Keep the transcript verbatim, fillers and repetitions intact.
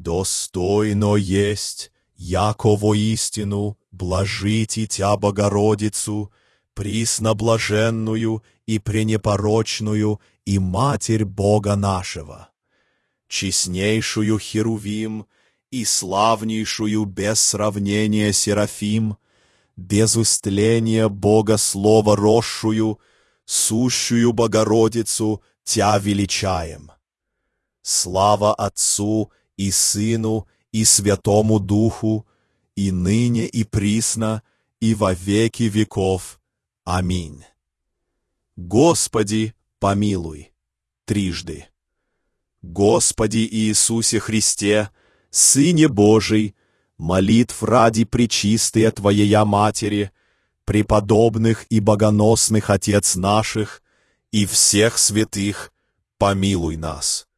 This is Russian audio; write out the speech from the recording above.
Достойно есть, яко воистину блажите Тя Богородицу, присноблаженную и пренепорочную и Матерь Бога нашего, честнейшую Херувим и славнейшую без сравнения Серафим, без устления Бога Слова росшую, сущую Богородицу Тя величаем. Слава Отцу и Сыну и Святому Духу, и ныне и присно, и во веки веков. Аминь. Господи, помилуй. Трижды. Господи Иисусе Христе, Сыне Божий, молитв ради пречистые Твоея Матери, преподобных и богоносных Отец наших, и всех святых, помилуй нас.